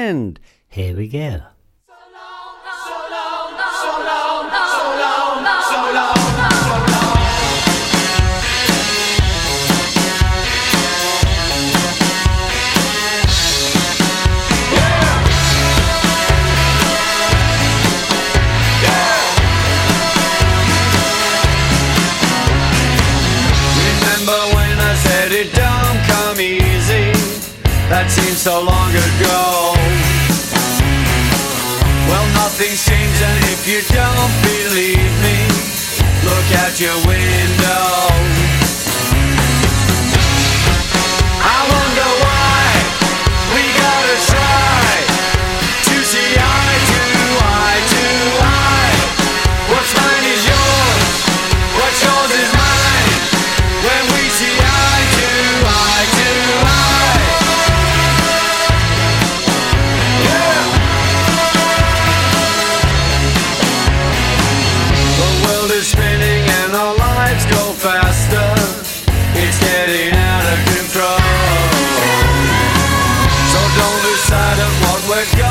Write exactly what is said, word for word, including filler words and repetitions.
end. Here we go. It don't come easy, that seems so long ago. Well, nothing's changed, and if you don't believe me, look out your window. I wonder why we gotta try to see eye to eye to eye. What's mine is yours, what's yours is mine. When we see eye to eye to eye, yeah. The world is spinning and our lives go faster. It's getting out of control. So don't lose sight of what we're going.